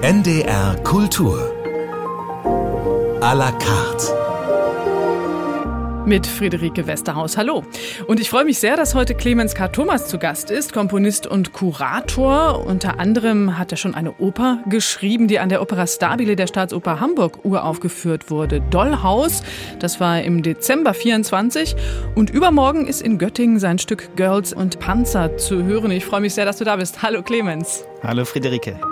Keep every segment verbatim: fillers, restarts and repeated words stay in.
N D R Kultur à la carte mit Friederike Westerhaus. Hallo. Und ich freue mich sehr, dass heute Clemens K. Thomas zu Gast ist, Komponist und Kurator. Unter anderem hat er schon eine Oper geschrieben, die an der Opera Stabile der Staatsoper Hamburg uraufgeführt wurde. Dollhaus, das war im Dezember vierundzwanzig. Und übermorgen ist in Göttingen sein Stück Girls und Panzer zu hören. Ich freue mich sehr, dass du da bist. Hallo Clemens. Hallo Friederike.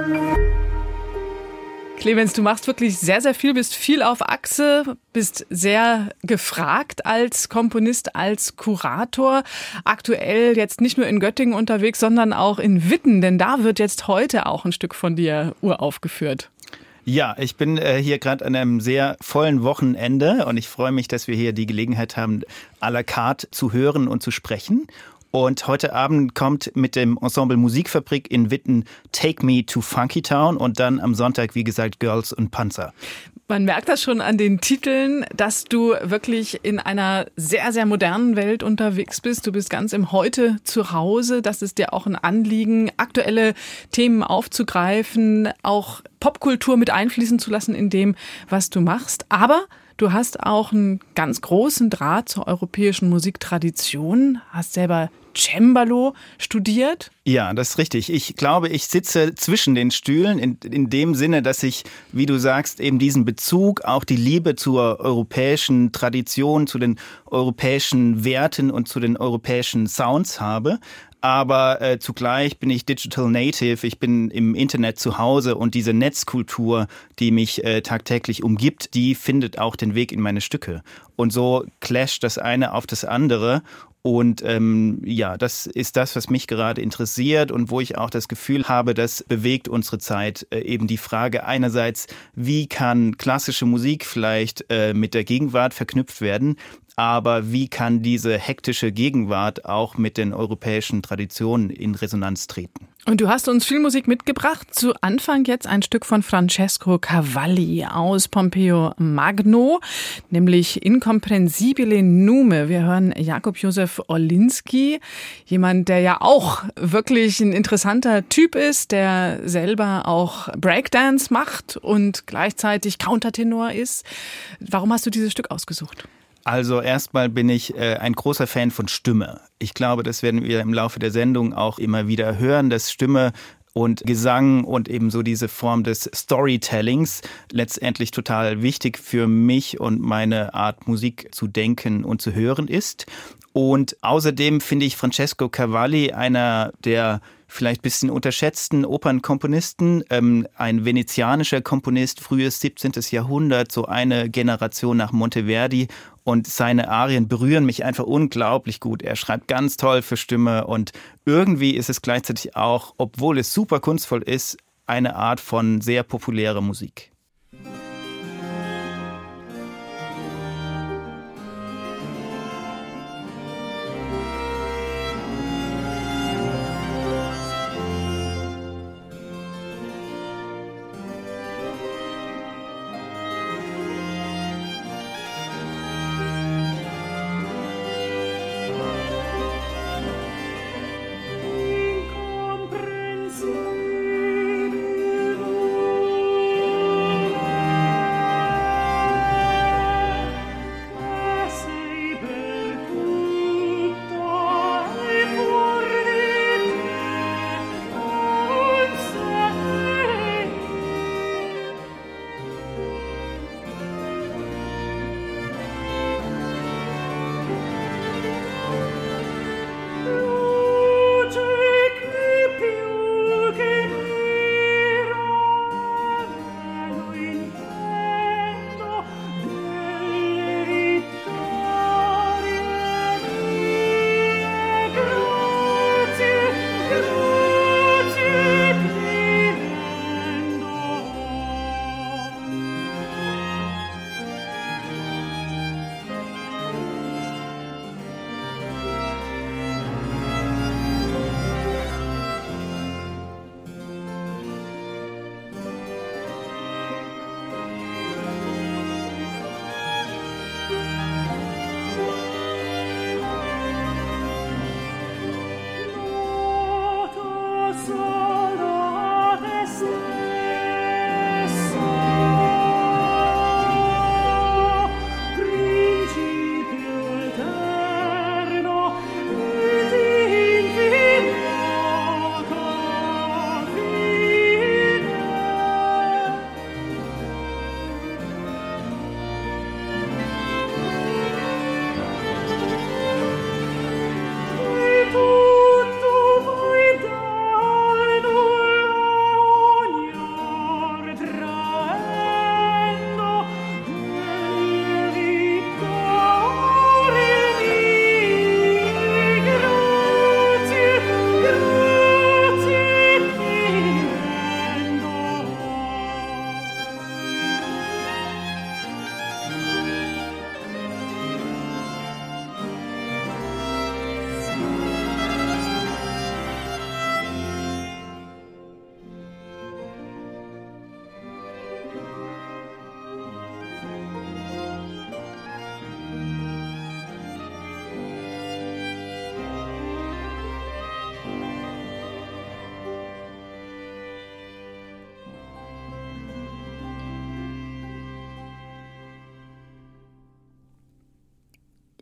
Clemens, du machst wirklich sehr, sehr viel, bist viel auf Achse, bist sehr gefragt als Komponist, als Kurator. Aktuell jetzt nicht nur in Göttingen unterwegs, sondern auch in Witten, denn da wird jetzt heute auch ein Stück von dir uraufgeführt. Ja, ich bin äh, hier gerade an einem sehr vollen Wochenende und ich freue mich, dass wir hier die Gelegenheit haben, à la carte zu hören und zu sprechen. Und heute Abend kommt mit dem Ensemble Musikfabrik in Witten Take Me to Funky Town und dann am Sonntag, wie gesagt, Girls und Panzer. Man merkt das schon an den Titeln, dass du wirklich in einer sehr, sehr modernen Welt unterwegs bist. Du bist ganz im Heute zu Hause. Das ist dir auch ein Anliegen, aktuelle Themen aufzugreifen, auch Popkultur mit einfließen zu lassen in dem, was du machst. Aber du hast auch einen ganz großen Draht zur europäischen Musiktradition, hast selber Cembalo studiert? Ja, das ist richtig. Ich glaube, ich sitze zwischen den Stühlen in, in dem Sinne, dass ich, wie du sagst, eben diesen Bezug, auch die Liebe zur europäischen Tradition, zu den europäischen Werten und zu den europäischen Sounds habe. Aber äh, zugleich bin ich Digital Native, ich bin im Internet zu Hause und diese Netzkultur, die mich äh, tagtäglich umgibt, die findet auch den Weg in meine Stücke. Und so clasht das eine auf das andere. Und ähm, ja, das ist das, was mich gerade interessiert und wo ich auch das Gefühl habe, das bewegt unsere Zeit. Äh, eben die Frage einerseits, wie kann klassische Musik vielleicht äh, mit der Gegenwart verknüpft werden, aber wie kann diese hektische Gegenwart auch mit den europäischen Traditionen in Resonanz treten? Und du hast uns viel Musik mitgebracht. Zu Anfang jetzt ein Stück von Francesco Cavalli aus Pompeo Magno, nämlich Incomprensibile Nume. Wir hören Jakub Józef Orlinski, jemand, der ja auch wirklich ein interessanter Typ ist, der selber auch Breakdance macht und gleichzeitig Countertenor ist. Warum hast du dieses Stück ausgesucht? Also erstmal bin ich äh, ein großer Fan von Stimme. Ich glaube, das werden wir im Laufe der Sendung auch immer wieder hören, dass Stimme und Gesang und eben so diese Form des Storytellings letztendlich total wichtig für mich und meine Art, Musik zu denken und zu hören ist. Und außerdem finde ich Francesco Cavalli einer der vielleicht ein bisschen unterschätzten Opernkomponisten, ähm, ein venezianischer Komponist, frühes siebzehnten. Jahrhundert, so eine Generation nach Monteverdi. Und seine Arien berühren mich einfach unglaublich gut. Er schreibt ganz toll für Stimme und irgendwie ist es gleichzeitig auch, obwohl es super kunstvoll ist, eine Art von sehr populärer Musik.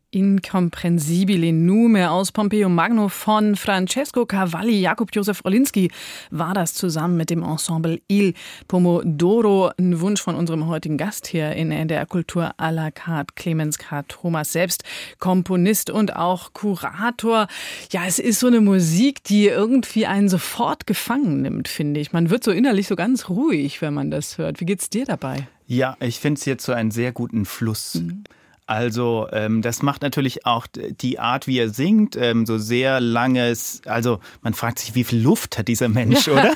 Incomprensibile Nume aus Pompeo Magno von Francesco Cavalli. Jakub Józef Orlinski war das zusammen mit dem Ensemble Il Pomodoro. Ein Wunsch von unserem heutigen Gast hier in N D R Kultur à la carte, Clemens K. Thomas, selbst Komponist und auch Kurator. Ja, es ist so eine Musik, die irgendwie einen sofort gefangen nimmt, finde ich. Man wird so innerlich so ganz ruhig, wenn man das hört. Wie geht's dir dabei? Ja, ich finde es jetzt so einen sehr guten Fluss. Mhm. Also ähm, das macht natürlich auch die Art, wie er singt, ähm, so sehr langes, also man fragt sich, wie viel Luft hat dieser Mensch, oder?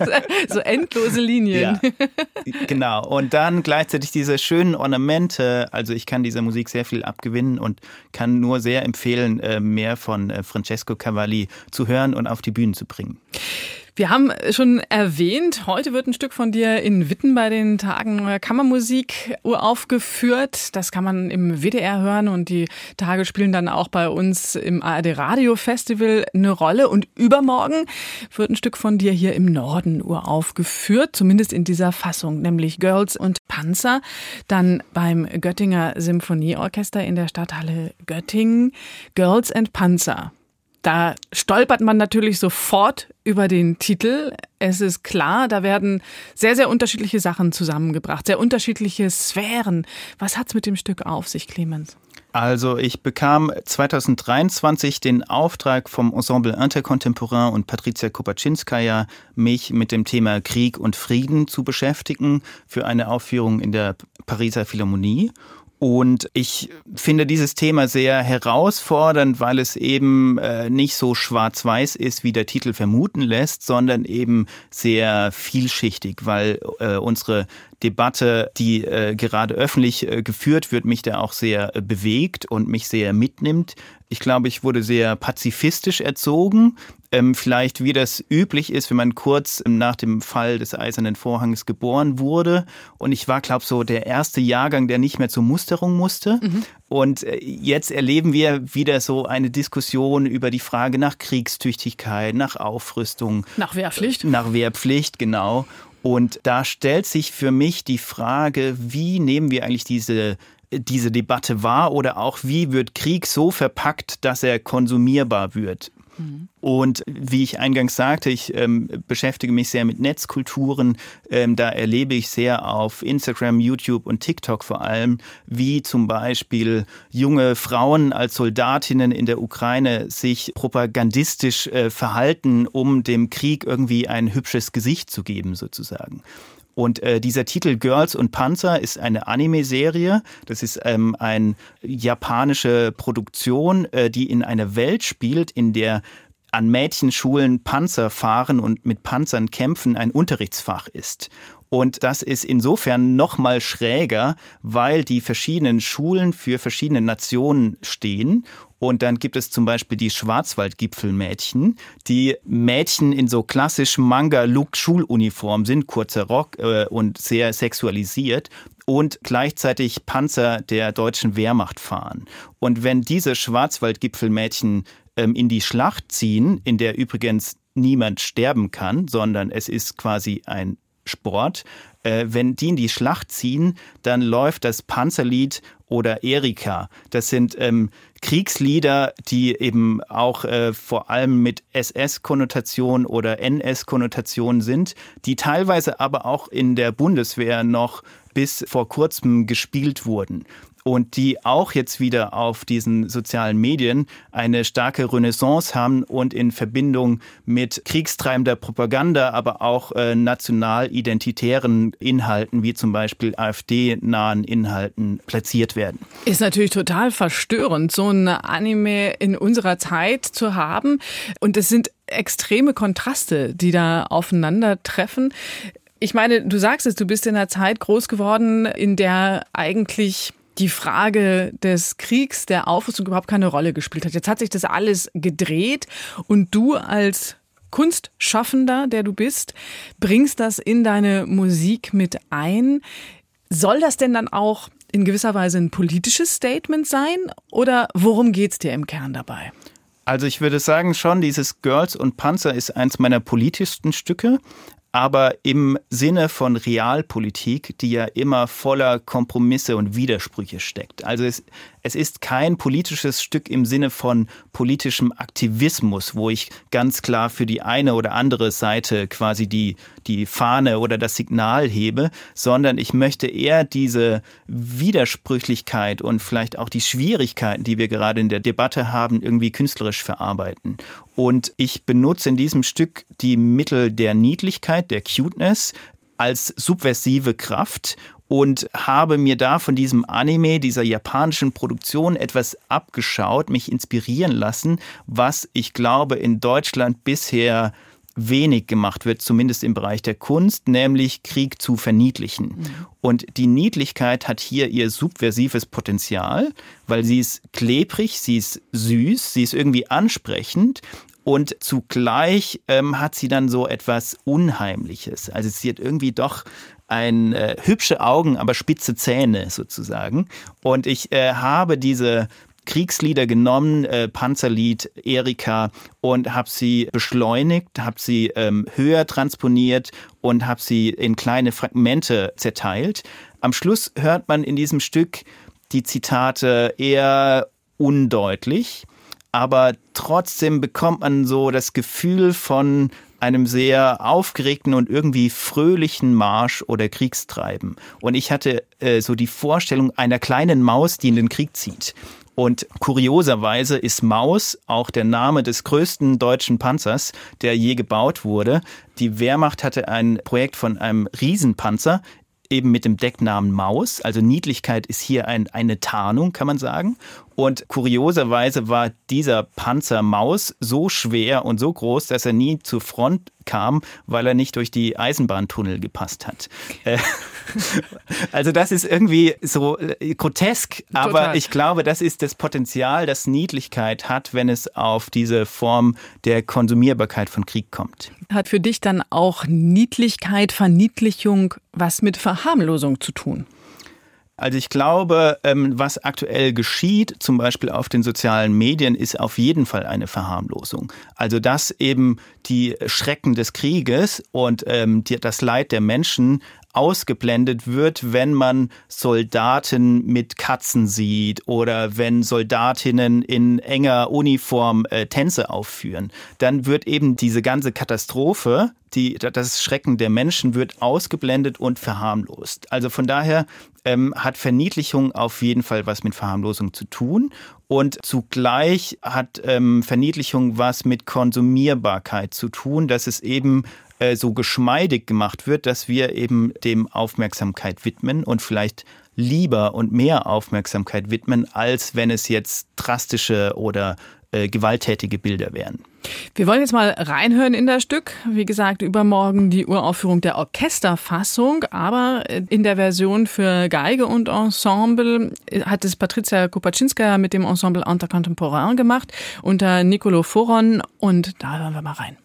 So endlose Linien. Ja, genau. Und dann gleichzeitig diese schönen Ornamente, also ich kann dieser Musik sehr viel abgewinnen und kann nur sehr empfehlen, äh, mehr von äh, Francesco Cavalli zu hören und auf die Bühne zu bringen. Wir haben schon erwähnt, heute wird ein Stück von dir in Witten bei den Tagen Neuer Kammermusik uraufgeführt. Das kann man im W D R hören und die Tage spielen dann auch bei uns im A R D Radio Festival eine Rolle. Und übermorgen wird ein Stück von dir hier im Norden uraufgeführt, zumindest in dieser Fassung, nämlich Girls und Panzer. Dann beim Göttinger Symphonieorchester in der Stadthalle Göttingen. Girls and Panzer. Da stolpert man natürlich sofort über den Titel. Es ist klar, da werden sehr, sehr unterschiedliche Sachen zusammengebracht, sehr unterschiedliche Sphären. Was hat's mit dem Stück auf sich, Clemens? Also ich bekam zweitausenddreiundzwanzig den Auftrag vom Ensemble Intercontemporain und Patricia Kopaczynskaja, mich mit dem Thema Krieg und Frieden zu beschäftigen für eine Aufführung in der Pariser Philharmonie. Und ich finde dieses Thema sehr herausfordernd, weil es eben äh, nicht so schwarz-weiß ist, wie der Titel vermuten lässt, sondern eben sehr vielschichtig, weil äh, unsere Debatte, die äh, gerade öffentlich äh, geführt wird, mich da auch sehr äh, bewegt und mich sehr mitnimmt. Ich glaube, ich wurde sehr pazifistisch erzogen. Ähm, vielleicht wie das üblich ist, wenn man kurz nach dem Fall des Eisernen Vorhangs geboren wurde. Und ich war, glaube ich, so der erste Jahrgang, der nicht mehr zur Musterung musste. Mhm. Und äh, jetzt erleben wir wieder so eine Diskussion über die Frage nach Kriegstüchtigkeit, nach Aufrüstung. Nach Wehrpflicht. Äh, nach Wehrpflicht, genau. Und da stellt sich für mich die Frage, wie nehmen wir eigentlich diese diese Debatte wahr oder auch wie wird Krieg so verpackt, dass er konsumierbar wird. Mhm. Und wie ich eingangs sagte, ich ähm, beschäftige mich sehr mit Netzkulturen. Ähm, da erlebe ich sehr auf Instagram, YouTube und TikTok vor allem, wie zum Beispiel junge Frauen als Soldatinnen in der Ukraine sich propagandistisch äh, verhalten, um dem Krieg irgendwie ein hübsches Gesicht zu geben, sozusagen. Und äh, dieser Titel Girls und Panzer ist eine Anime-Serie. Das ist ähm, eine japanische Produktion, äh, die in einer Welt spielt, in der an Mädchenschulen Panzer fahren und mit Panzern kämpfen ein Unterrichtsfach ist. Und das ist insofern noch mal schräger, weil die verschiedenen Schulen für verschiedene Nationen stehen. Und dann gibt es zum Beispiel die Schwarzwaldgipfelmädchen, die Mädchen in so klassisch Manga-Look-Schuluniform sind, kurzer Rock äh, und sehr sexualisiert und gleichzeitig Panzer der deutschen Wehrmacht fahren. Und wenn diese Schwarzwaldgipfelmädchen ähm, in die Schlacht ziehen, in der übrigens niemand sterben kann, sondern es ist quasi ein Sport, äh, wenn die in die Schlacht ziehen, dann läuft das Panzerlied oder Erika. Das sind ähm, Kriegslieder, die eben auch äh, vor allem mit S S-Konnotation oder N S-Konnotation sind, die teilweise aber auch in der Bundeswehr noch bis vor kurzem gespielt wurden. Und die auch jetzt wieder auf diesen sozialen Medien eine starke Renaissance haben und in Verbindung mit kriegstreibender Propaganda, aber auch äh, national-identitären Inhalten, wie zum Beispiel AfD-nahen Inhalten, platziert werden. Ist natürlich total verstörend, so ein Anime in unserer Zeit zu haben. Und es sind extreme Kontraste, die da aufeinandertreffen. Ich meine, du sagst es, du bist in einer Zeit groß geworden, in der eigentlich die Frage des Kriegs, der Aufrüstung überhaupt keine Rolle gespielt hat. Jetzt hat sich das alles gedreht und du als Kunstschaffender, der du bist, bringst das in deine Musik mit ein. Soll das denn dann auch in gewisser Weise ein politisches Statement sein oder worum geht's dir im Kern dabei? Also ich würde sagen schon, dieses Girls und Panzer ist eins meiner politischsten Stücke. aber im Sinne von Realpolitik, die ja immer voller Kompromisse und Widersprüche steckt. Also es, es ist kein politisches Stück im Sinne von politischem Aktivismus, wo ich ganz klar für die eine oder andere Seite quasi die, die Fahne oder das Signal hebe, sondern ich möchte eher diese Widersprüchlichkeit und vielleicht auch die Schwierigkeiten, die wir gerade in der Debatte haben, irgendwie künstlerisch verarbeiten. Und ich benutze in diesem Stück die Mittel der Niedlichkeit, der Cuteness als subversive Kraft und habe mir da von diesem Anime, dieser japanischen Produktion etwas abgeschaut, mich inspirieren lassen, was ich glaube in Deutschland bisher wenig gemacht wird, zumindest im Bereich der Kunst, nämlich Krieg zu verniedlichen. Mhm. Und die Niedlichkeit hat hier ihr subversives Potenzial, weil sie ist klebrig, sie ist süß, sie ist irgendwie ansprechend und zugleich ähm, hat sie dann so etwas Unheimliches. Also sie hat irgendwie doch ein äh, hübsche Augen, aber spitze Zähne sozusagen. Und ich äh, habe diese Kriegslieder genommen, äh, Panzerlied, Erika, und habe sie beschleunigt, habe sie ähm, höher transponiert und habe sie in kleine Fragmente zerteilt. Am Schluss hört man in diesem Stück die Zitate eher undeutlich, aber trotzdem bekommt man so das Gefühl von einem sehr aufgeregten und irgendwie fröhlichen Marsch oder Kriegstreiben. Und ich hatte äh, so die Vorstellung einer kleinen Maus, die in den Krieg zieht. Und kurioserweise ist Maus auch der Name des größten deutschen Panzers, der je gebaut wurde. Die Wehrmacht hatte ein Projekt von einem Riesenpanzer, eben mit dem Decknamen Maus. Also Niedlichkeit ist hier ein, eine Tarnung, kann man sagen. Und kurioserweise war dieser Panzer Maus so schwer und so groß, dass er nie zur Front kam, weil er nicht durch die Eisenbahntunnel gepasst hat. Also das ist irgendwie so grotesk, aber Total. Ich glaube, das ist das Potenzial, das Niedlichkeit hat, wenn es auf diese Form der Konsumierbarkeit von Krieg kommt. Hat für dich dann auch Niedlichkeit, Verniedlichung was mit Verharmlosung zu tun? Also ich glaube, was aktuell geschieht, zum Beispiel auf den sozialen Medien, ist auf jeden Fall eine Verharmlosung. Also dass eben die Schrecken des Krieges und das Leid der Menschen ausgeblendet wird, wenn man Soldaten mit Katzen sieht oder wenn Soldatinnen in enger Uniform äh, Tänze aufführen. Dann wird eben diese ganze Katastrophe, die, das Schrecken der Menschen wird ausgeblendet und verharmlost. Also von daher ähm, hat Verniedlichung auf jeden Fall was mit Verharmlosung zu tun. Und zugleich hat ähm, Verniedlichung was mit Konsumierbarkeit zu tun, dass es eben äh, so geschmeidig gemacht wird, dass wir eben dem Aufmerksamkeit widmen und vielleicht lieber und mehr Aufmerksamkeit widmen, als wenn es jetzt drastische oder äh, gewalttätige Bilder wären. Wir wollen jetzt mal reinhören in das Stück. Wie gesagt, übermorgen die Uraufführung der Orchesterfassung, aber in der Version für Geige und Ensemble hat es Patricia Kupaczynska mit dem Ensemble Intercontemporain gemacht unter Nicolo Foron und da hören wir mal rein.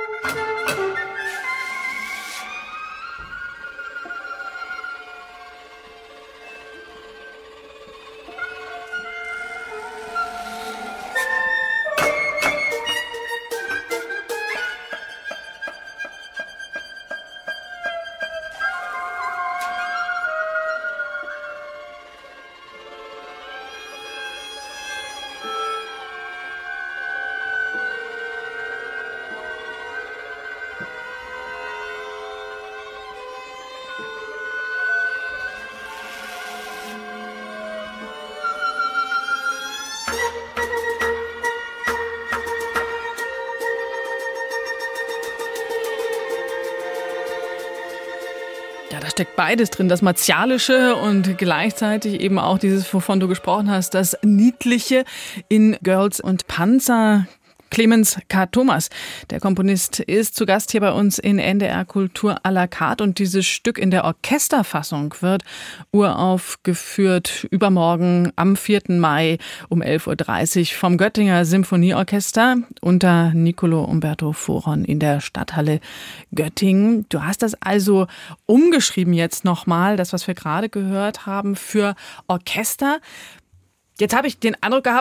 Ja, da steckt beides drin, das Martialische und gleichzeitig eben auch dieses, wovon du gesprochen hast, das Niedliche in Girls und Panzer. Clemens K. Thomas, der Komponist, ist zu Gast hier bei uns in N D R Kultur à la carte und dieses Stück in der Orchesterfassung wird uraufgeführt übermorgen am vierten Mai um elf Uhr dreißig vom Göttinger Symphonieorchester unter Nicolo Umberto Foron in der Stadthalle Göttingen. Du hast das also umgeschrieben jetzt nochmal, das, was wir gerade gehört haben, für Orchester. Jetzt habe ich den Eindruck gehabt,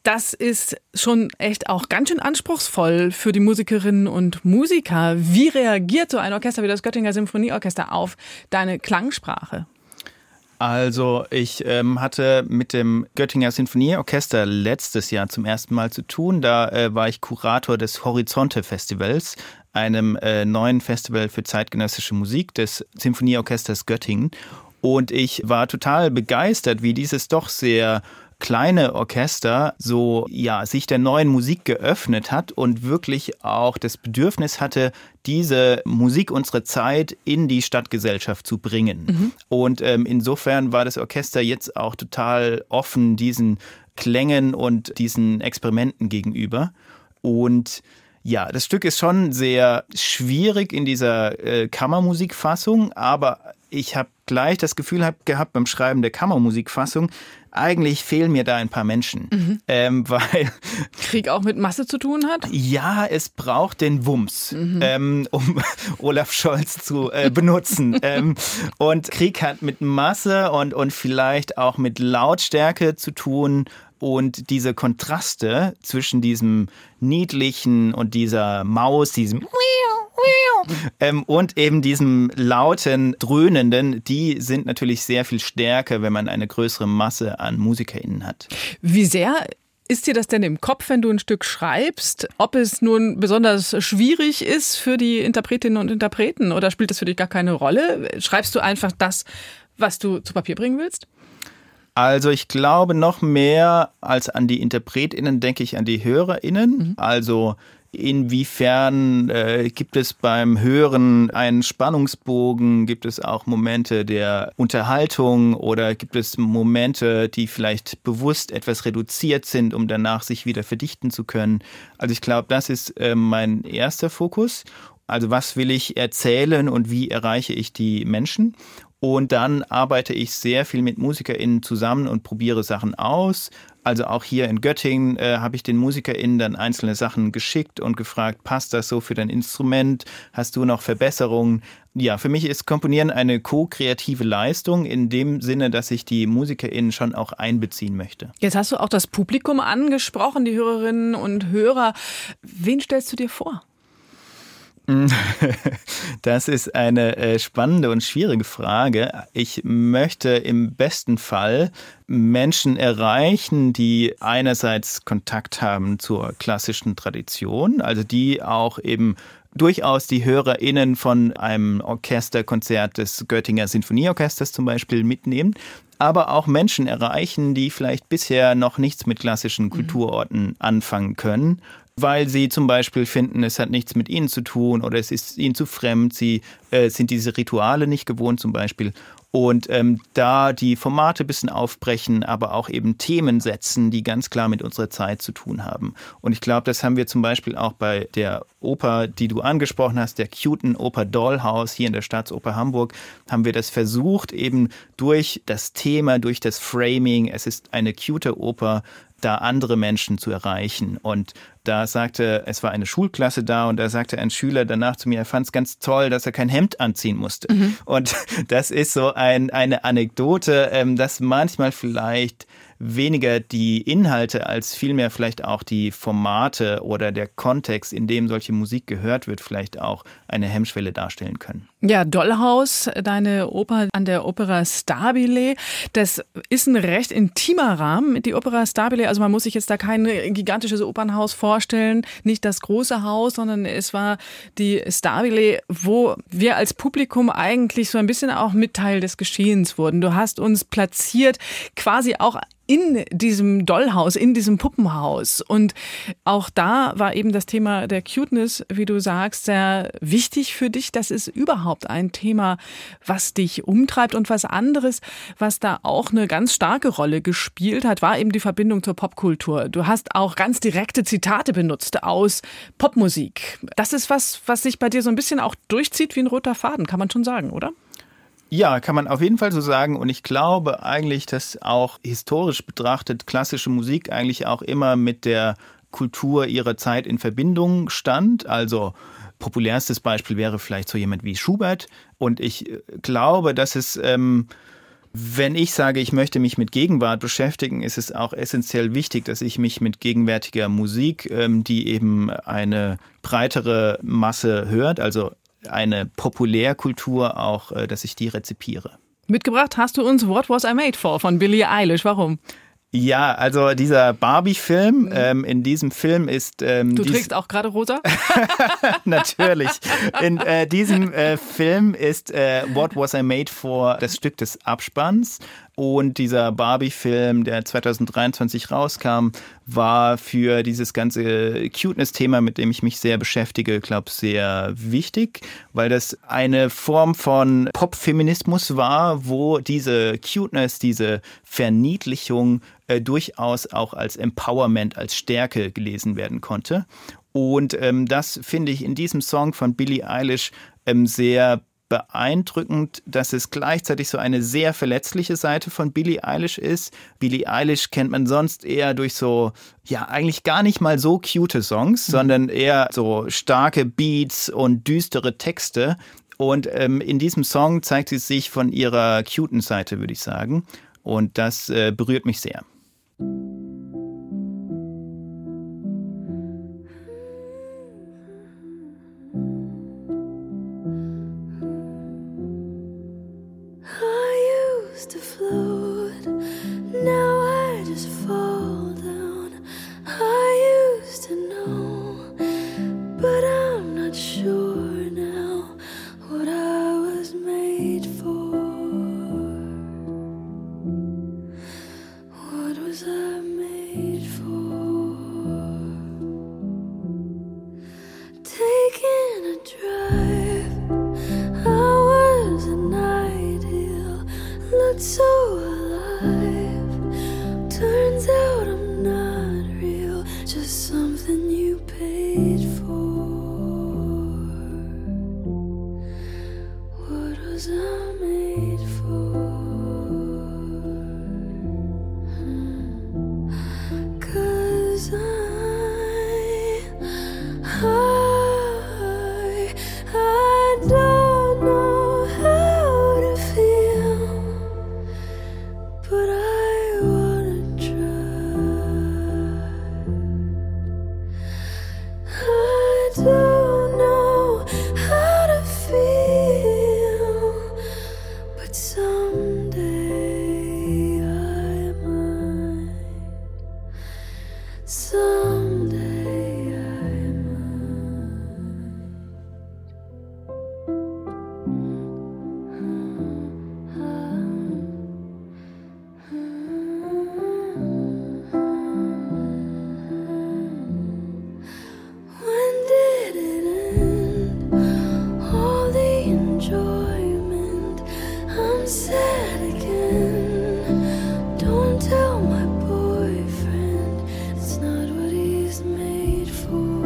Das ist schon echt auch ganz schön anspruchsvoll für die Musikerinnen und Musiker. Wie reagiert so ein Orchester wie das Göttinger Symphonieorchester auf deine Klangsprache? Also ich ähm, hatte mit dem Göttinger Sinfonieorchester letztes Jahr zum ersten Mal zu tun. Da äh, war ich Kurator des Horizonte Festivals, einem äh, neuen Festival für zeitgenössische Musik des Sinfonieorchesters Göttingen. Und ich war total begeistert, wie dieses doch sehr kleine Orchester so ja sich der neuen Musik geöffnet hat und wirklich auch das Bedürfnis hatte, diese Musik unserer Zeit in die Stadtgesellschaft zu bringen. Mhm. Und ähm, insofern war das Orchester jetzt auch total offen diesen Klängen und diesen Experimenten gegenüber. Und ja, das Stück ist schon sehr schwierig in dieser äh, Kammermusikfassung, aber ich habe gleich das Gefühl hab, gehabt beim Schreiben der Kammermusikfassung, eigentlich fehlen mir da ein paar Menschen, mhm. ähm, weil Krieg auch mit Masse zu tun hat? Ja, es braucht den Wumms, mhm. ähm, um Olaf Scholz zu äh, benutzen. ähm, und Krieg hat mit Masse und, und vielleicht auch mit Lautstärke zu tun. Und diese Kontraste zwischen diesem niedlichen und dieser Maus, diesem ähm, und eben diesem lauten, dröhnenden, die sind natürlich sehr viel stärker, wenn man eine größere Masse an MusikerInnen hat. Wie sehr ist dir das denn im Kopf, wenn du ein Stück schreibst, ob es nun besonders schwierig ist für die Interpretinnen und Interpreten oder spielt das für dich gar keine Rolle? Schreibst du einfach das, was du zu Papier bringen willst? Also ich glaube, noch mehr als an die InterpretInnen denke ich an die HörerInnen. Mhm. Also inwiefern äh, gibt es beim Hören einen Spannungsbogen? Gibt es auch Momente der Unterhaltung oder gibt es Momente, die vielleicht bewusst etwas reduziert sind, um danach sich wieder verdichten zu können? Also ich glaube, das ist äh, mein erster Fokus. Also was will ich erzählen und wie erreiche ich die Menschen? Und dann arbeite ich sehr viel mit MusikerInnen zusammen und probiere Sachen aus. Also auch hier in Göttingen äh, habe ich den MusikerInnen dann einzelne Sachen geschickt und gefragt, passt das so für dein Instrument? Hast du noch Verbesserungen? Ja, für mich ist Komponieren eine ko-kreative Leistung in dem Sinne, dass ich die MusikerInnen schon auch einbeziehen möchte. Jetzt hast du auch das Publikum angesprochen, die Hörerinnen und Hörer. Wen stellst du dir vor? Das ist eine äh, spannende und schwierige Frage. Ich möchte im besten Fall Menschen erreichen, die einerseits Kontakt haben zur klassischen Tradition, also die auch eben durchaus die HörerInnen von einem Orchesterkonzert des Göttinger Sinfonieorchesters zum Beispiel mitnehmen, aber auch Menschen erreichen, die vielleicht bisher noch nichts mit klassischen Kulturorten anfangen können, weil sie zum Beispiel finden, es hat nichts mit ihnen zu tun oder es ist ihnen zu fremd, sie äh, sind diese Rituale nicht gewohnt zum Beispiel. Und ähm, da die Formate ein bisschen aufbrechen, aber auch eben Themen setzen, die ganz klar mit unserer Zeit zu tun haben. Und ich glaube, das haben wir zum Beispiel auch bei der Oper, die du angesprochen hast, der cuten Oper Dollhouse hier in der Staatsoper Hamburg, haben wir das versucht, eben durch das Thema, durch das Framing, es ist eine cute Oper, da andere Menschen zu erreichen. Und da sagte, es war eine Schulklasse da und da sagte ein Schüler danach zu mir, er fand es ganz toll, dass er kein Hemd anziehen musste. Mhm. Und das ist so ein, eine Anekdote, dass manchmal vielleicht weniger die Inhalte als vielmehr vielleicht auch die Formate oder der Kontext, in dem solche Musik gehört wird, vielleicht auch eine Hemmschwelle darstellen können. Ja, Dollhouse, deine Oper an der Opera Stabile, das ist ein recht intimer Rahmen, die Opera Stabile. Also man muss sich jetzt da kein gigantisches Opernhaus vorstellen, nicht das große Haus, sondern es war die Stabile, wo wir als Publikum eigentlich so ein bisschen auch mit Teil des Geschehens wurden. Du hast uns platziert quasi auch in diesem Dollhaus, in diesem Puppenhaus. Und auch da war eben das Thema der Cuteness, wie du sagst, sehr wichtig für dich. Das ist überhaupt ein Thema, was dich umtreibt. Und was anderes, was da auch eine ganz starke Rolle gespielt hat, war eben die Verbindung zur Popkultur. Du hast auch ganz direkte Zitate benutzt aus Popmusik. Das ist was, was sich bei dir so ein bisschen auch durchzieht wie ein roter Faden, kann man schon sagen, oder? Ja, kann man auf jeden Fall so sagen. Und ich glaube eigentlich, dass auch historisch betrachtet klassische Musik eigentlich auch immer mit der Kultur ihrer Zeit in Verbindung stand. Also populärstes Beispiel wäre vielleicht so jemand wie Schubert. Und ich glaube, dass es ähm, Wenn ich sage, ich möchte mich mit Gegenwart beschäftigen, ist es auch essentiell wichtig, dass ich mich mit gegenwärtiger Musik, ähm, die eben eine breitere Masse hört, also eine Populärkultur auch, äh, dass ich die rezipiere. Mitgebracht hast du uns What Was I Made For von Billie Eilish. Warum? Ja, also dieser Barbie-Film, mhm. ähm, in diesem Film ist... Ähm, du trägst auch gerade rosa? Natürlich. In äh, diesem äh, Film ist äh, What Was I Made For das Stück des Abspanns. Und dieser Barbie-Film, der zwanzig dreiundzwanzig rauskam, war für dieses ganze Cuteness-Thema, mit dem ich mich sehr beschäftige, glaube ich, sehr wichtig, weil das eine Form von Pop-Feminismus war, wo diese Cuteness, diese Verniedlichung äh, durchaus auch als Empowerment, als Stärke gelesen werden konnte. Und ähm, das finde ich in diesem Song von Billie Eilish ähm, sehr beeindruckend, dass es gleichzeitig so eine sehr verletzliche Seite von Billie Eilish ist. Billie Eilish kennt man sonst eher durch so, ja, eigentlich gar nicht mal so cute Songs, mhm. sondern eher so starke Beats und düstere Texte. Und ähm, in diesem Song zeigt sie sich von ihrer cuten Seite, würde ich sagen. Und das äh, berührt mich sehr. To float, now I just fall down. I used to know, but I'm not sure now what I was made for. What was I made for? Taking a drive, I was an ideal. Looked so alive. Turns out I'm not real, just something you paid for. What was I made for? 'Cause I, I, I don't know how to feel. But I wanna try. I don't know how to feel, but someday I might. Someday I might. When did it end? All the enjoyment. I'm sad again. Don't tell my boyfriend it's not what he's made for.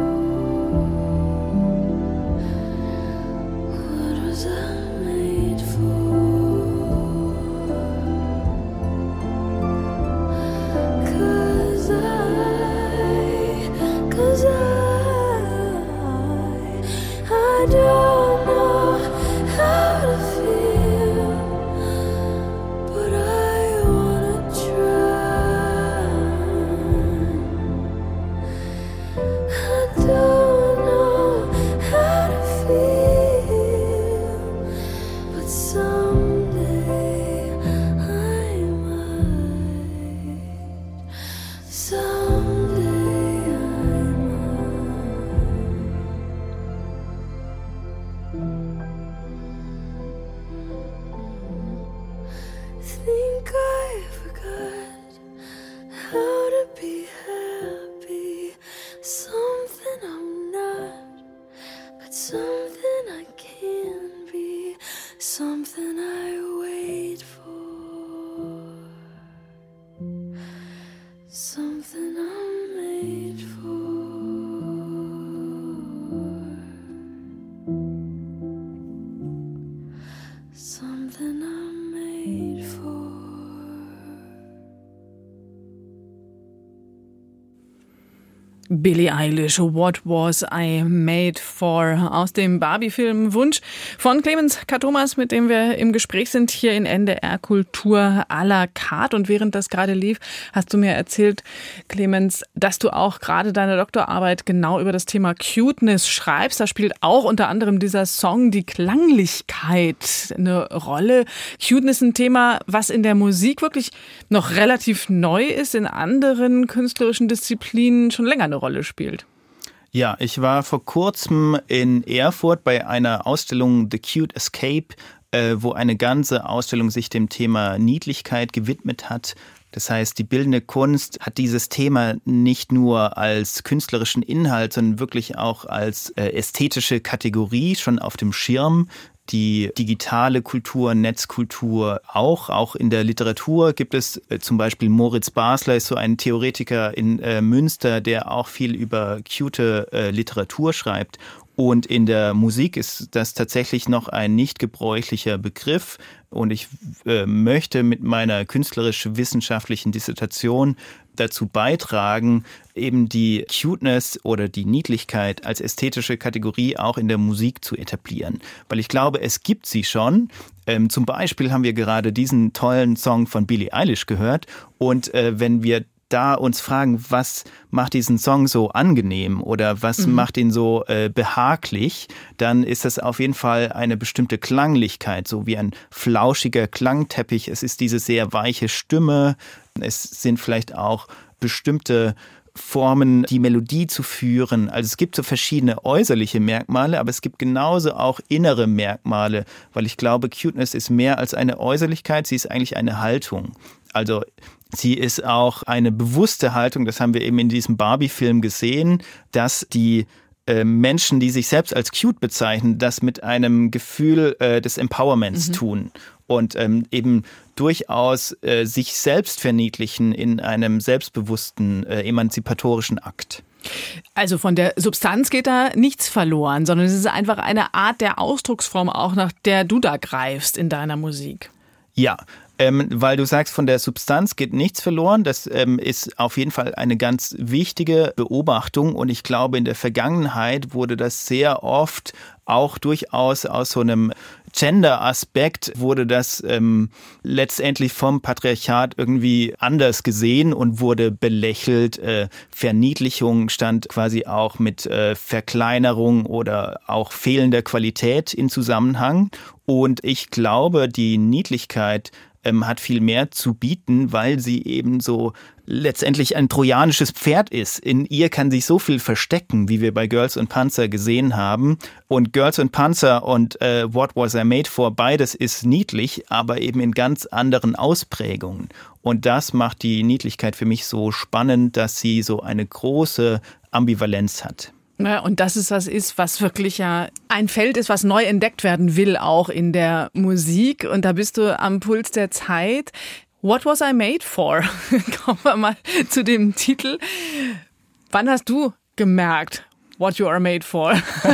What was I made for? 'Cause I, 'cause I, I don't know how to feel, but I wanna try. I don't know how to feel, but someday I might. Someday I think I forgot how to be happy. Something I'm not, but something I can be. Something I wait for. Something I'm made for. Something I'm made for. Billie Eilish, What Was I Made For? Aus dem Barbie-Film Wunsch von Clemens K. Thomas, mit dem wir im Gespräch sind, hier in N D R Kultur à la carte. Und während das gerade lief, hast du mir erzählt, Clemens, dass du auch gerade deine Doktorarbeit genau über das Thema Cuteness schreibst. Da spielt auch unter anderem dieser Song Die Klanglichkeit eine Rolle. Cuteness ein Thema, was in der Musik wirklich noch relativ neu ist, in anderen künstlerischen Disziplinen schon länger eine Rolle spielt. Ja, ich war vor kurzem in Erfurt bei einer Ausstellung The Cute Escape, äh, wo eine ganze Ausstellung sich dem Thema Niedlichkeit gewidmet hat. Das heißt, die bildende Kunst hat dieses Thema nicht nur als künstlerischen Inhalt, sondern wirklich auch als äh, ästhetische Kategorie schon auf dem Schirm. Die digitale Kultur, Netzkultur auch. Auch in der Literatur gibt es äh, zum Beispiel Moritz Basler, ist so ein Theoretiker in äh, Münster, der auch viel über cute äh, Literatur schreibt. Und in der Musik ist das tatsächlich noch ein nicht gebräuchlicher Begriff. Und ich äh, möchte mit meiner künstlerisch-wissenschaftlichen Dissertation dazu beitragen, eben die Cuteness oder die Niedlichkeit als ästhetische Kategorie auch in der Musik zu etablieren. Weil ich glaube, es gibt sie schon. Ähm, zum Beispiel haben wir gerade diesen tollen Song von Billie Eilish gehört. Und äh, wenn wir da uns fragen, was macht diesen Song so angenehm oder was mhm. macht ihn so äh, behaglich, dann ist das auf jeden Fall eine bestimmte Klanglichkeit, so wie ein flauschiger Klangteppich. Es ist diese sehr weiche Stimme. Es sind vielleicht auch bestimmte Formen, die Melodie zu führen. Also es gibt so verschiedene äußerliche Merkmale, aber es gibt genauso auch innere Merkmale, weil ich glaube, Cuteness ist mehr als eine Äußerlichkeit, sie ist eigentlich eine Haltung. Also sie ist auch eine bewusste Haltung, das haben wir eben in diesem Barbie-Film gesehen, dass die äh, Menschen, die sich selbst als cute bezeichnen, das mit einem Gefühl äh, des Empowerments mhm. tun und ähm, eben durchaus äh, sich selbst verniedlichen in einem selbstbewussten, äh, emanzipatorischen Akt. Also von der Substanz geht da nichts verloren, sondern es ist einfach eine Art der Ausdrucksform auch, nach der du da greifst in deiner Musik. Ja, Ähm, weil du sagst, von der Substanz geht nichts verloren. Das ähm, ist auf jeden Fall eine ganz wichtige Beobachtung. Und ich glaube, in der Vergangenheit wurde das sehr oft auch durchaus aus so einem Gender-Aspekt wurde das ähm, letztendlich vom Patriarchat irgendwie anders gesehen und wurde belächelt. Äh, Verniedlichung stand quasi auch mit äh, Verkleinerung oder auch fehlender Qualität in Zusammenhang. Und ich glaube, die Niedlichkeit ähm, hat viel mehr zu bieten, weil sie eben so letztendlich ein trojanisches Pferd ist. In ihr kann sich so viel verstecken, wie wir bei Girls und Panzer gesehen haben. Und Girls und Panzer und äh, What Was I Made For, beides ist niedlich, aber eben in ganz anderen Ausprägungen. Und das macht die Niedlichkeit für mich so spannend, dass sie so eine große Ambivalenz hat. Ja, und das ist was ist, was wirklich ja ein Feld ist, was neu entdeckt werden will, auch in der Musik. Und da bist du am Puls der Zeit. What Was I Made For? Kommen wir mal zu dem Titel. Wann hast du gemerkt, what you are made for?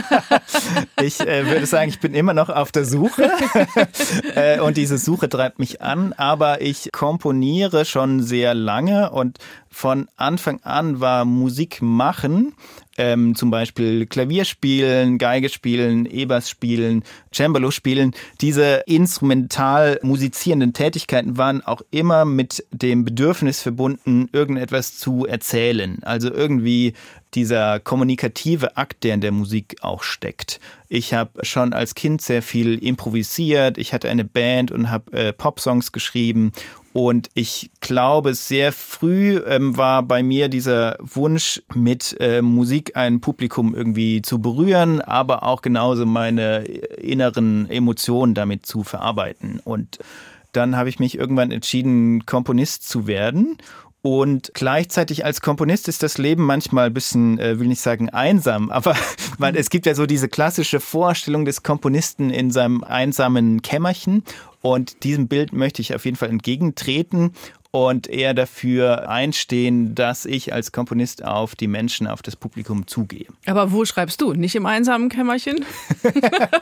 Ich äh, würde sagen, ich bin immer noch auf der Suche äh, und diese Suche treibt mich an, aber ich komponiere schon sehr lange und von Anfang an war Musik machen, ähm, zum Beispiel Klavier spielen, Geige spielen, E-Bass spielen, Cembalo spielen. Diese instrumental musizierenden Tätigkeiten waren auch immer mit dem Bedürfnis verbunden, irgendetwas zu erzählen. Also irgendwie dieser kommunikative Akt, der in der Musik auch steckt. Ich habe schon als Kind sehr viel improvisiert. Ich hatte eine Band und habe äh, Popsongs geschrieben. Und ich glaube, sehr früh ähm, war bei mir dieser Wunsch, mit äh, Musik ein Publikum irgendwie zu berühren, aber auch genauso meine inneren Emotionen damit zu verarbeiten. Und dann habe ich mich irgendwann entschieden, Komponist zu werden. Und gleichzeitig als Komponist ist das Leben manchmal ein bisschen, äh, will nicht sagen einsam, aber weil es gibt ja so diese klassische Vorstellung des Komponisten in seinem einsamen Kämmerchen. Und diesem Bild möchte ich auf jeden Fall entgegentreten und eher dafür einstehen, dass ich als Komponist auf die Menschen, auf das Publikum zugehe. Aber wo schreibst du? Nicht im einsamen Kämmerchen?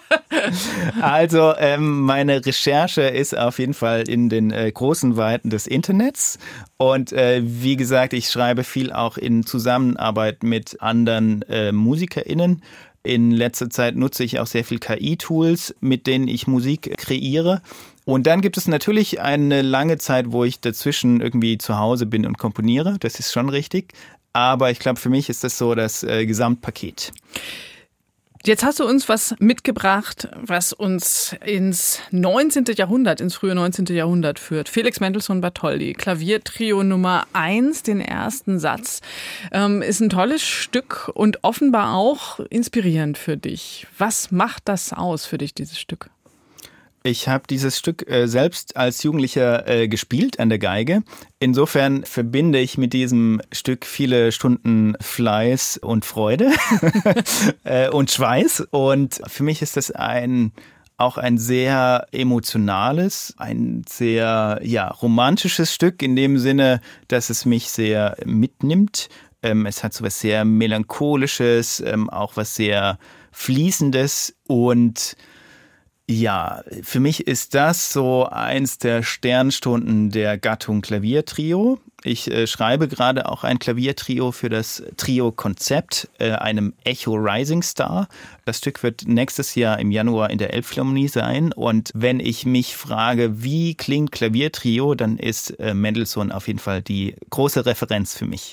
Also ähm, meine Recherche ist auf jeden Fall in den äh, großen Weiten des Internets. Und äh, wie gesagt, ich schreibe viel auch in Zusammenarbeit mit anderen äh, MusikerInnen. In letzter Zeit nutze ich auch sehr viel K I-Tools, mit denen ich Musik kreiere. Und dann gibt es natürlich eine lange Zeit, wo ich dazwischen irgendwie zu Hause bin und komponiere. Das ist schon richtig. Aber ich glaube, für mich ist das so das äh, Gesamtpaket. Jetzt hast du uns was mitgebracht, was uns ins neunzehnten Jahrhundert, ins frühe neunzehnten Jahrhundert führt. Felix Mendelssohn Bartholdy, Klaviertrio Nummer eins, den ersten Satz. Ähm, ist ein tolles Stück und offenbar auch inspirierend für dich. Was macht das aus für dich, dieses Stück? Ich habe dieses Stück äh, selbst als Jugendlicher äh, gespielt an der Geige. Insofern verbinde ich mit diesem Stück viele Stunden Fleiß und Freude äh, und Schweiß. Und für mich ist das ein auch ein sehr emotionales, ein sehr ja romantisches Stück in dem Sinne, dass es mich sehr mitnimmt. Ähm, es hat so was sehr Melancholisches, ähm, auch was sehr Fließendes und ja, für mich ist das so eins der Sternstunden der Gattung Klaviertrio. Ich äh, schreibe gerade auch ein Klaviertrio für das Trio-Konzept, äh, einem Echo Rising Star. Das Stück wird nächstes Jahr im Januar in der Elbphilharmonie sein. Und wenn ich mich frage, wie klingt Klaviertrio, dann ist äh, Mendelssohn auf jeden Fall die große Referenz für mich.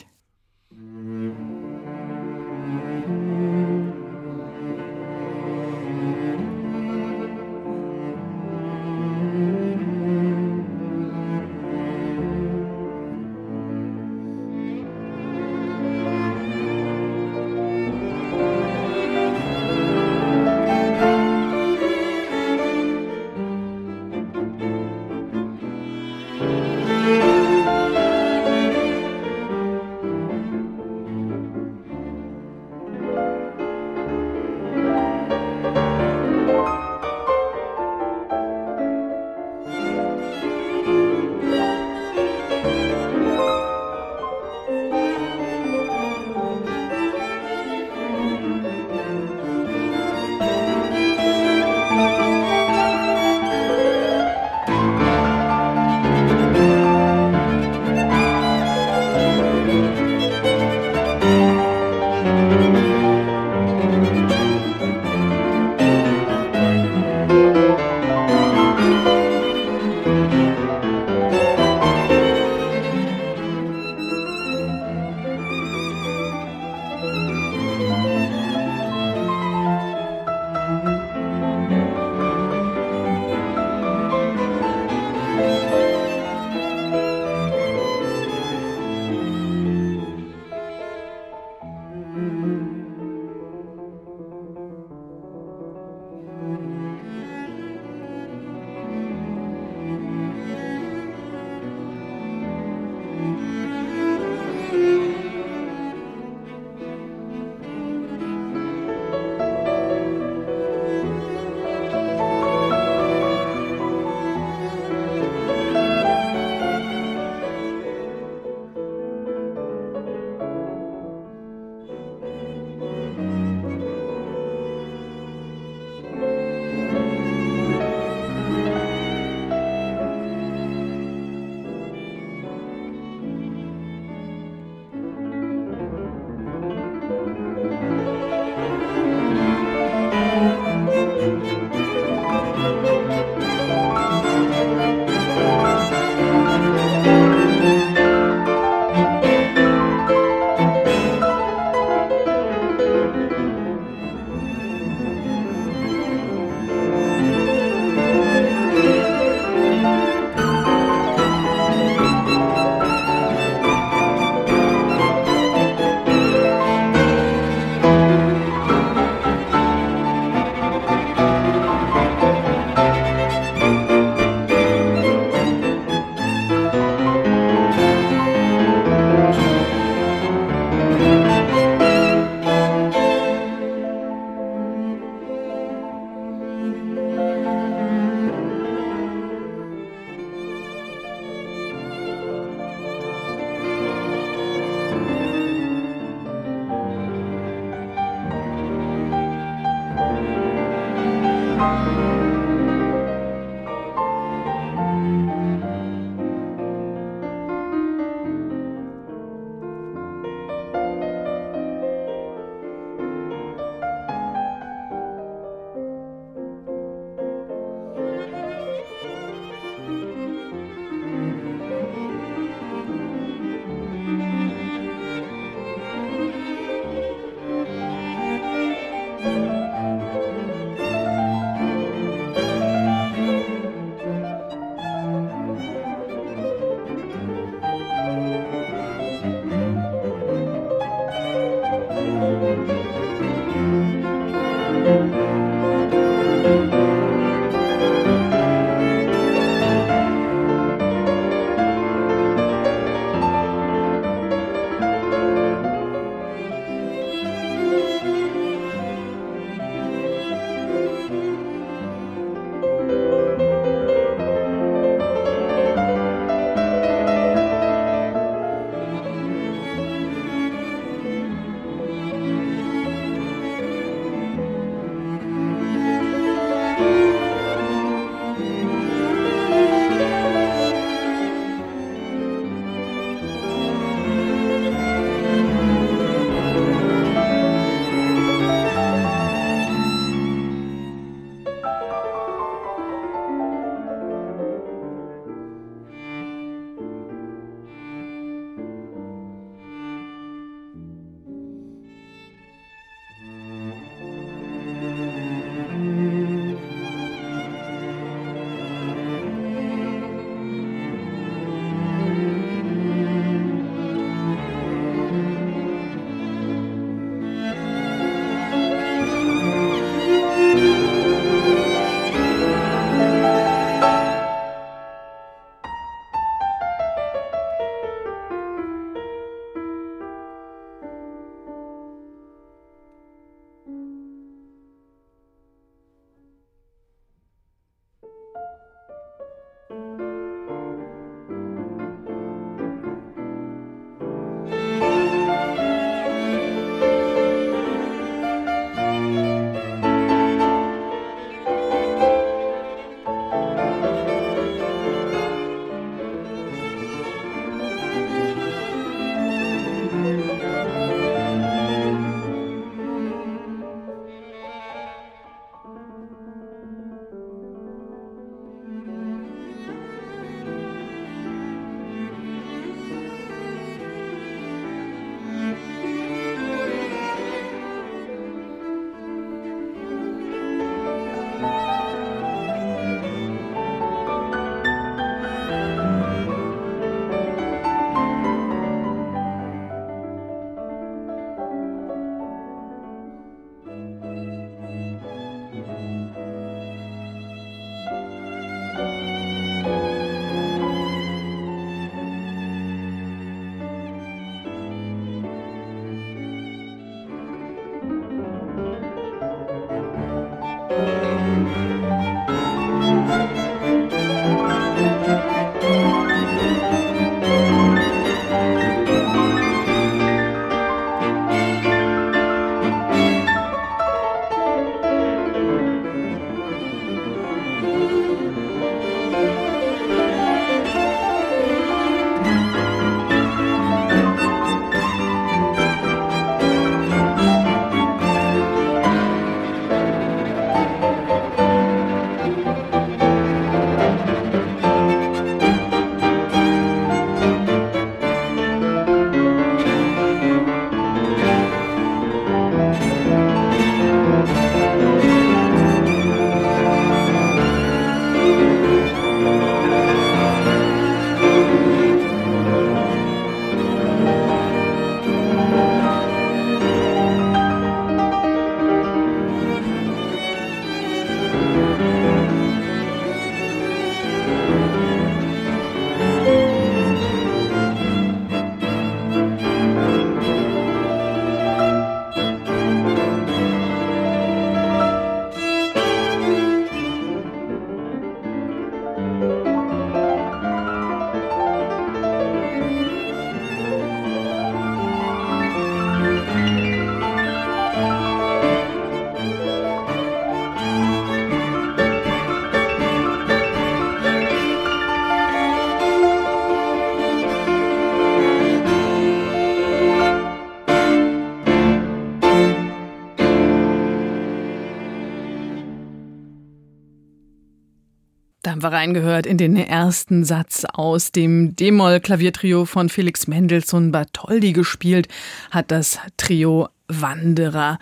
Da haben wir reingehört in den ersten Satz aus dem D-Moll-Klaviertrio von Felix Mendelssohn Bartholdy. Gespielt hat das Trio Wanderer.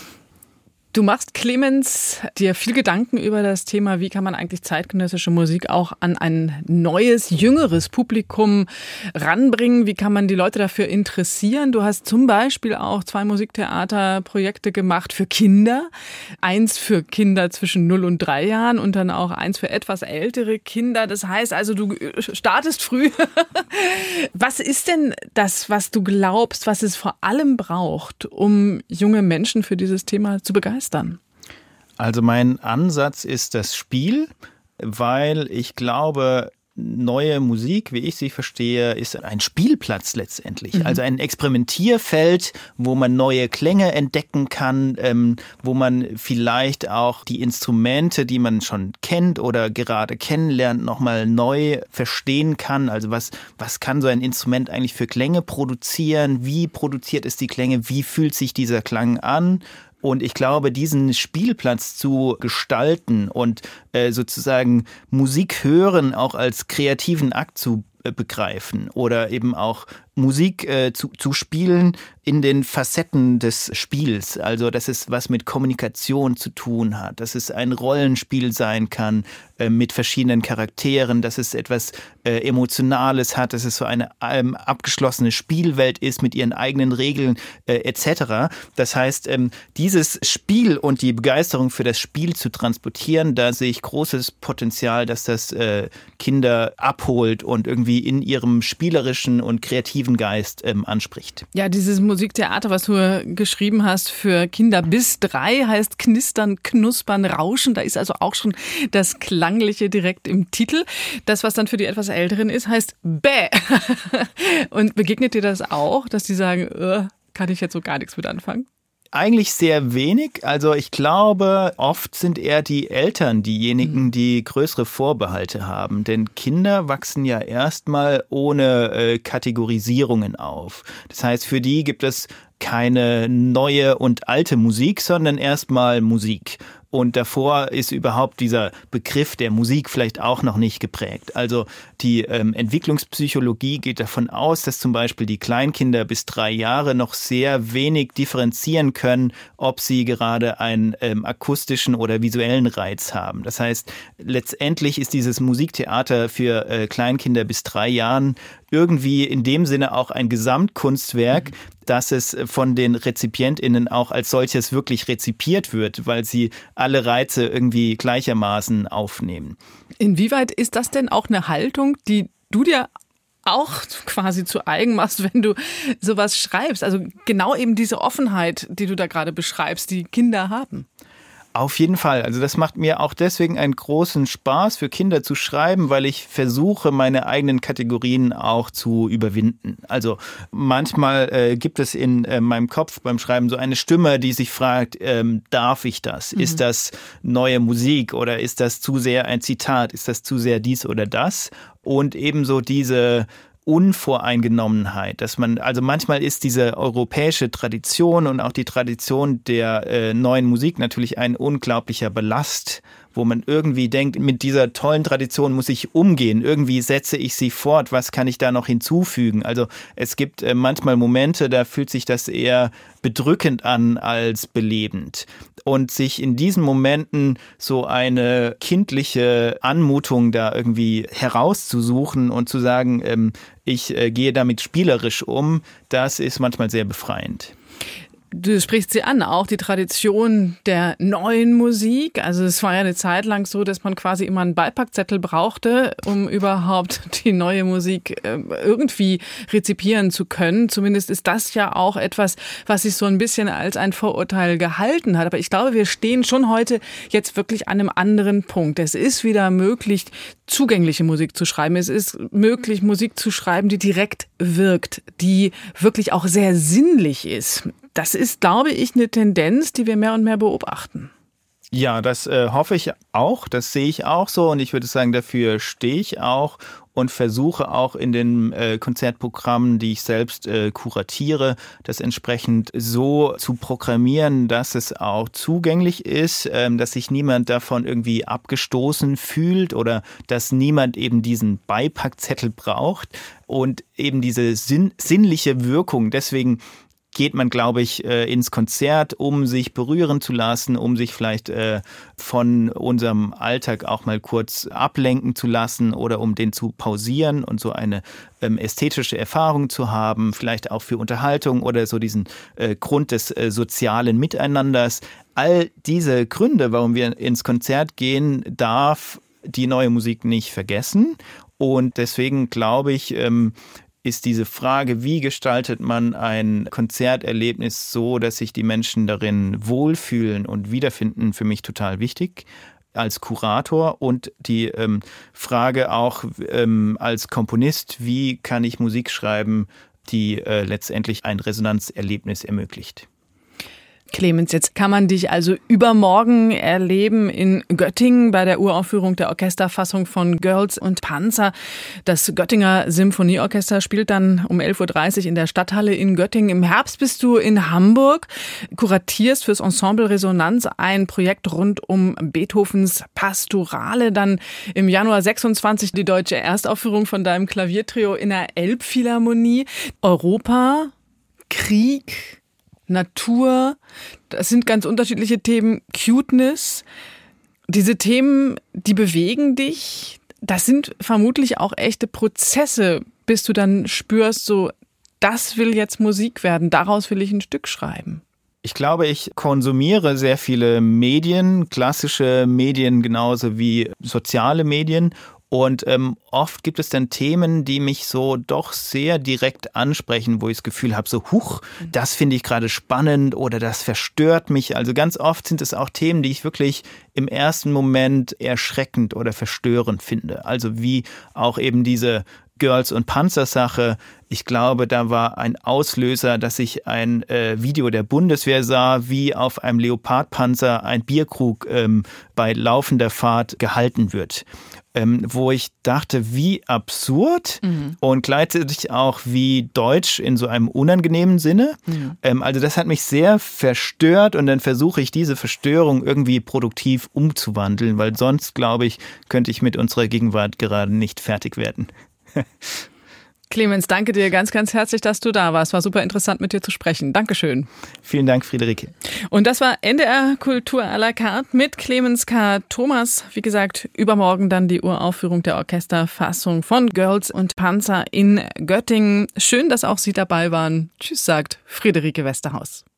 Du machst, Clemens, dir viel Gedanken über das Thema, wie kann man eigentlich zeitgenössische Musik auch an ein neues, jüngeres Publikum ranbringen? Wie kann man die Leute dafür interessieren? Du hast zum Beispiel auch zwei Musiktheaterprojekte gemacht für Kinder. Eins für Kinder zwischen null und drei Jahren und dann auch eins für etwas ältere Kinder. Das heißt also, du startest früh. Was ist denn das, was du glaubst, was es vor allem braucht, um junge Menschen für dieses Thema zu begeistern? Also mein Ansatz ist das Spiel, weil ich glaube, neue Musik, wie ich sie verstehe, ist ein Spielplatz letztendlich. Mhm. Also ein Experimentierfeld, wo man neue Klänge entdecken kann, ähm, wo man vielleicht auch die Instrumente, die man schon kennt oder gerade kennenlernt, nochmal neu verstehen kann. Also was, was kann so ein Instrument eigentlich für Klänge produzieren? Wie produziert es die Klänge? Wie fühlt sich dieser Klang an? Und ich glaube, diesen Spielplatz zu gestalten und äh, sozusagen Musik hören auch als kreativen Akt zu äh, begreifen oder eben auch Musik äh, zu, zu spielen in den Facetten des Spiels. Also, dass es was mit Kommunikation zu tun hat, dass es ein Rollenspiel sein kann äh, mit verschiedenen Charakteren, dass es etwas äh, Emotionales hat, dass es so eine ähm, abgeschlossene Spielwelt ist mit ihren eigenen Regeln äh, et cetera. Das heißt, ähm, dieses Spiel und die Begeisterung für das Spiel zu transportieren, da sehe ich großes Potenzial, dass das äh, Kinder abholt und irgendwie in ihrem spielerischen und kreativen Geist ähm, anspricht. Ja, dieses Musiktheater, was du geschrieben hast für Kinder bis drei, heißt Knistern, Knuspern, Rauschen. Da ist also auch schon das Klangliche direkt im Titel. Das, was dann für die etwas Älteren ist, heißt Bäh. Und begegnet dir das auch, dass die sagen, äh, kann ich jetzt so gar nichts mit anfangen? Eigentlich sehr wenig. Also ich glaube, oft sind eher die Eltern diejenigen, die größere Vorbehalte haben. Denn Kinder wachsen ja erstmal ohne äh, Kategorisierungen auf. Das heißt, für die gibt es keine neue und alte Musik, sondern erstmal Musik. Und davor ist überhaupt dieser Begriff der Musik vielleicht auch noch nicht geprägt. Also die ähm, Entwicklungspsychologie geht davon aus, dass zum Beispiel die Kleinkinder bis drei Jahre noch sehr wenig differenzieren können, ob sie gerade einen ähm, akustischen oder visuellen Reiz haben. Das heißt, letztendlich ist dieses Musiktheater für äh, Kleinkinder bis drei Jahren irgendwie in dem Sinne auch ein Gesamtkunstwerk, mhm. dass es von den RezipientInnen auch als solches wirklich rezipiert wird, weil sie alle Reize irgendwie gleichermaßen aufnehmen. Inwieweit ist das denn auch eine Haltung, die du dir auch quasi zu eigen machst, wenn du sowas schreibst? Also genau eben diese Offenheit, die du da gerade beschreibst, die Kinder haben. Auf jeden Fall. Also das macht mir auch deswegen einen großen Spaß, für Kinder zu schreiben, weil ich versuche, meine eigenen Kategorien auch zu überwinden. Also manchmal äh, gibt es in äh, meinem Kopf beim Schreiben so eine Stimme, die sich fragt, ähm, darf ich das? Mhm. Ist das neue Musik oder ist das zu sehr ein Zitat? Ist das zu sehr dies oder das? Und ebenso diese Unvoreingenommenheit, dass man, also manchmal ist diese europäische Tradition und auch die Tradition der äh, neuen Musik natürlich ein unglaublicher Ballast, wo man irgendwie denkt, mit dieser tollen Tradition muss ich umgehen, irgendwie setze ich sie fort, was kann ich da noch hinzufügen? Also es gibt äh, manchmal Momente, da fühlt sich das eher bedrückend an als belebend. Und sich in diesen Momenten so eine kindliche Anmutung da irgendwie herauszusuchen und zu sagen, ähm, ich äh, gehe damit spielerisch um, das ist manchmal sehr befreiend. Du sprichst sie an, auch die Tradition der neuen Musik. Also es war ja eine Zeit lang so, dass man quasi immer einen Beipackzettel brauchte, um überhaupt die neue Musik irgendwie rezipieren zu können. Zumindest ist das ja auch etwas, was sich so ein bisschen als ein Vorurteil gehalten hat. Aber ich glaube, wir stehen schon heute jetzt wirklich an einem anderen Punkt. Es ist wieder möglich, zugängliche Musik zu schreiben. Es ist möglich, Musik zu schreiben, die direkt wirkt, die wirklich auch sehr sinnlich ist. Das ist, glaube ich, eine Tendenz, die wir mehr und mehr beobachten. Ja, das äh, hoffe ich auch, das sehe ich auch so und ich würde sagen, dafür stehe ich auch. und versuche auch in den äh, Konzertprogrammen, die ich selbst äh, kuratiere, das entsprechend so zu programmieren, dass es auch zugänglich ist, ähm, dass sich niemand davon irgendwie abgestoßen fühlt oder dass niemand eben diesen Beipackzettel braucht und eben diese sinn- sinnliche Wirkung. Deswegen geht man, glaube ich, ins Konzert, um sich berühren zu lassen, um sich vielleicht von unserem Alltag auch mal kurz ablenken zu lassen oder um den zu pausieren und so eine ästhetische Erfahrung zu haben, vielleicht auch für Unterhaltung oder so diesen Grund des sozialen Miteinanders. All diese Gründe, warum wir ins Konzert gehen, darf die neue Musik nicht vergessen. Und deswegen glaube ich, ist diese Frage, wie gestaltet man ein Konzerterlebnis so, dass sich die Menschen darin wohlfühlen und wiederfinden, für mich total wichtig als Kurator. Und die ähm, Frage auch ähm, als Komponist, wie kann ich Musik schreiben, die äh, letztendlich ein Resonanzerlebnis ermöglicht. Clemens, jetzt kann man dich also übermorgen erleben in Göttingen bei der Uraufführung der Orchesterfassung von Girls und Panzer. Das Göttinger Symphonieorchester spielt dann um elf Uhr dreißig in der Stadthalle in Göttingen. Im Herbst bist du in Hamburg, kuratierst fürs Ensemble Resonanz ein Projekt rund um Beethovens Pastorale. Dann im Januar sechsundzwanzig die deutsche Erstaufführung von deinem Klaviertrio in der Elbphilharmonie. Europa, Krieg, Natur, das sind ganz unterschiedliche Themen. Cuteness, diese Themen, die bewegen dich. Das sind vermutlich auch echte Prozesse, bis du dann spürst, so, das will jetzt Musik werden, daraus will ich ein Stück schreiben. Ich glaube, ich konsumiere sehr viele Medien, klassische Medien genauso wie soziale Medien. Und ähm, oft gibt es dann Themen, die mich so doch sehr direkt ansprechen, wo ich das Gefühl habe, so huch, das finde ich gerade spannend oder das verstört mich. Also ganz oft sind es auch Themen, die ich wirklich im ersten Moment erschreckend oder verstörend finde. Also wie auch eben diese Girls- und Panzer-Sache. Ich glaube, da war ein Auslöser, dass ich ein äh, Video der Bundeswehr sah, wie auf einem Leopardpanzer ein Bierkrug ähm, bei laufender Fahrt gehalten wird. Ähm, wo ich dachte, wie absurd mhm. und gleichzeitig auch wie deutsch in so einem unangenehmen Sinne. Mhm. Ähm, also das hat mich sehr verstört und dann versuche ich diese Verstörung irgendwie produktiv umzuwandeln, weil sonst, glaube ich, könnte ich mit unserer Gegenwart gerade nicht fertig werden. Clemens, danke dir ganz, ganz herzlich, dass du da warst. War super interessant, mit dir zu sprechen. Dankeschön. Vielen Dank, Friederike. Und das war N D R Kultur à la carte mit Clemens K. Thomas. Wie gesagt, übermorgen dann die Uraufführung der Orchesterfassung von Girls und Panzer in Göttingen. Schön, dass auch Sie dabei waren. Tschüss, sagt Friederike Westerhaus.